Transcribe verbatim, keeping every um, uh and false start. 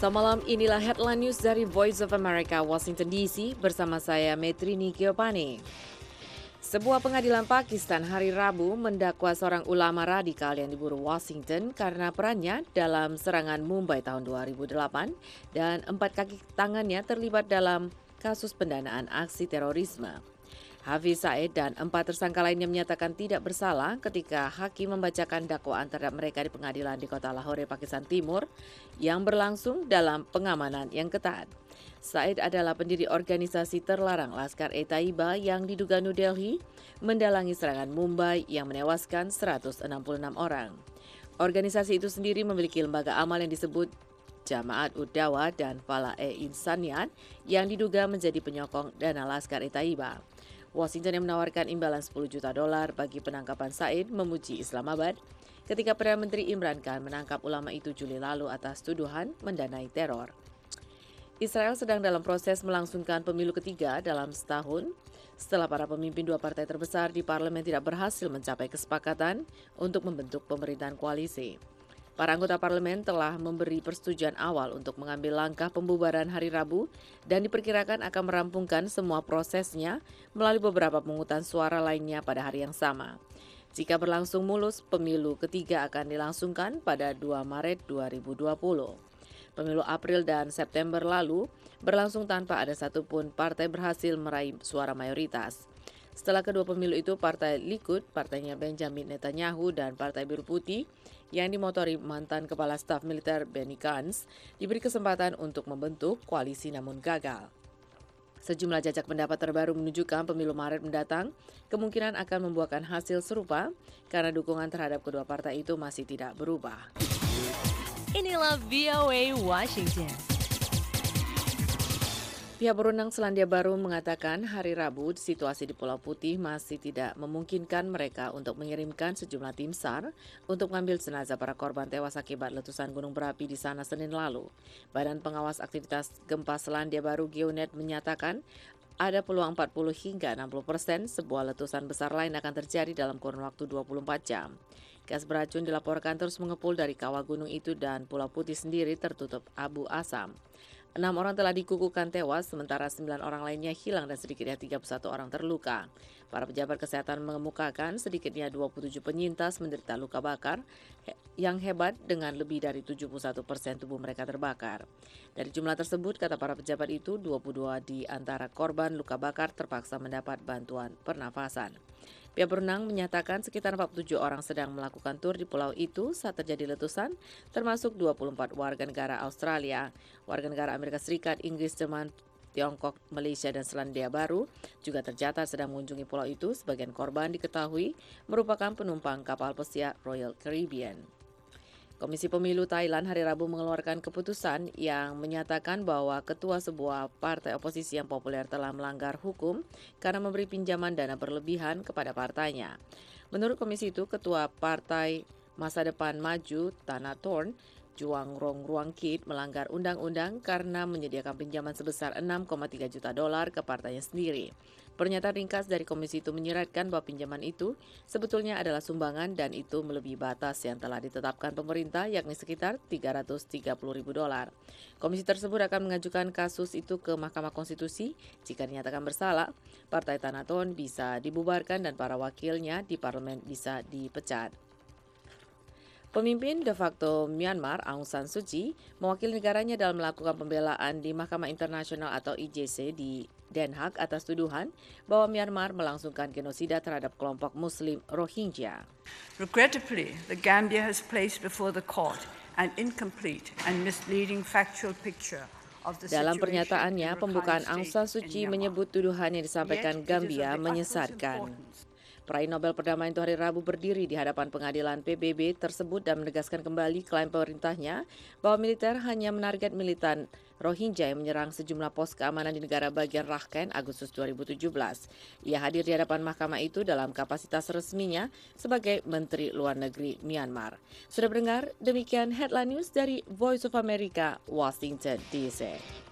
Selasa malam, inilah headline news dari Voice of America, Washington D C, bersama saya Metrini Giovanni. Sebuah pengadilan Pakistan hari Rabu mendakwa seorang ulama radikal yang diburu Washington karena perannya dalam serangan Mumbai tahun dua ribu delapan dan empat kaki tangannya terlibat dalam kasus pendanaan aksi terorisme. Hafiz Said dan empat tersangka lainnya menyatakan tidak bersalah ketika hakim membacakan dakwaan terhadap mereka di pengadilan di kota Lahore, Pakistan Timur yang berlangsung dalam pengamanan yang ketat. Said adalah pendiri organisasi terlarang Laskar-e-Taiba yang diduga New Delhi mendalangi serangan Mumbai yang menewaskan seratus enam puluh enam orang. Organisasi itu sendiri memiliki lembaga amal yang disebut Jamaat Ud-Dawa dan Falah-e-Insaniyat yang diduga menjadi penyokong dana Laskar-e-Taiba. Washington yang menawarkan imbalan sepuluh juta dolar bagi penangkapan Said memuji Islamabad ketika Perdana Menteri Imran Khan menangkap ulama itu Juli lalu atas tuduhan mendanai teror. Israel sedang dalam proses melangsungkan pemilu ketiga dalam setahun setelah para pemimpin dua partai terbesar di parlemen tidak berhasil mencapai kesepakatan untuk membentuk pemerintahan koalisi. Para anggota parlemen telah memberi persetujuan awal untuk mengambil langkah pembubaran hari Rabu dan diperkirakan akan merampungkan semua prosesnya melalui beberapa pemungutan suara lainnya pada hari yang sama. Jika berlangsung mulus, pemilu ketiga akan dilangsungkan pada dua Maret dua ribu dua puluh. Pemilu April dan September lalu berlangsung tanpa ada satupun partai berhasil meraih suara mayoritas. Setelah kedua pemilu itu, Partai Likud, partainya Benjamin Netanyahu, dan Partai Biru Putih yang dimotori mantan Kepala Staf Militer Benny Gantz diberi kesempatan untuk membentuk koalisi namun gagal. Sejumlah jajak pendapat terbaru menunjukkan pemilu Maret mendatang kemungkinan akan membuahkan hasil serupa karena dukungan terhadap kedua partai itu masih tidak berubah. Inilah V O A Washington. Pihak berwenang Selandia Baru mengatakan hari Rabu situasi di Pulau Putih masih tidak memungkinkan mereka untuk mengirimkan sejumlah tim SAR untuk mengambil jenazah para korban tewas akibat letusan gunung berapi di sana Senin lalu. Badan Pengawas Aktivitas Gempa Selandia Baru GeoNet menyatakan ada peluang empat puluh hingga enam puluh persen sebuah letusan besar lain akan terjadi dalam kurun waktu dua puluh empat jam. Gas beracun dilaporkan terus mengepul dari kawah gunung itu dan Pulau Putih sendiri tertutup abu asam. Enam orang telah dikukuhkan tewas, sementara sembilan orang lainnya hilang dan sedikitnya tiga puluh satu orang terluka. Para pejabat kesehatan mengemukakan sedikitnya dua puluh tujuh penyintas menderita luka bakar yang hebat dengan lebih dari tujuh puluh satu persen tubuh mereka terbakar. Dari jumlah tersebut, kata para pejabat itu, dua puluh dua di antara korban luka bakar terpaksa mendapat bantuan pernafasan. Pihak berenang menyatakan sekitar empat puluh tujuh orang sedang melakukan tur di pulau itu saat terjadi letusan, termasuk dua puluh empat warga negara Australia, warga negara Amerika Serikat, Inggris, Jerman, Tiongkok, Malaysia, dan Selandia Baru juga tercatat sedang mengunjungi pulau itu. Sebagian korban diketahui merupakan penumpang kapal pesiar Royal Caribbean. Komisi Pemilu Thailand hari Rabu mengeluarkan keputusan yang menyatakan bahwa ketua sebuah partai oposisi yang populer telah melanggar hukum karena memberi pinjaman dana berlebihan kepada partainya. Menurut komisi itu, ketua partai Masa Depan Maju, Thanathorn Juangroongruangkit melanggar undang-undang karena menyediakan pinjaman sebesar enam koma tiga juta dolar ke partainya sendiri. Pernyataan ringkas dari komisi itu menyeratkan bahwa pinjaman itu sebetulnya adalah sumbangan dan itu melebihi batas yang telah ditetapkan pemerintah, yakni sekitar tiga ratus tiga puluh ribu dolar. Komisi tersebut akan mengajukan kasus itu ke Mahkamah Konstitusi. Jika dinyatakan bersalah, Partai Thanathorn bisa dibubarkan dan para wakilnya di parlemen bisa dipecat. Pemimpin de facto Myanmar, Aung San Suu Kyi, mewakili negaranya dalam melakukan pembelaan di Mahkamah Internasional atau I C J di Den Haag atas tuduhan bahwa Myanmar melangsungkan genosida terhadap kelompok Muslim Rohingya. Regrettably, the Gambia has placed before the court an incomplete and misleading factual picture. Dalam pernyataannya, pembukaan Aung San Suu Kyi menyebut tuduhan yang disampaikan Gambia menyesatkan. Peraih Nobel Perdamaian itu hari Rabu berdiri di hadapan pengadilan P B B tersebut dan menegaskan kembali klaim pemerintahnya bahwa militer hanya menarget militan Rohingya yang menyerang sejumlah pos keamanan di negara bagian Rakhine Agustus dua ribu tujuh belas. Ia hadir di hadapan mahkamah itu dalam kapasitas resminya sebagai Menteri Luar Negeri Myanmar. Sudah mendengar? Demikian headline news dari Voice of America, Washington D C.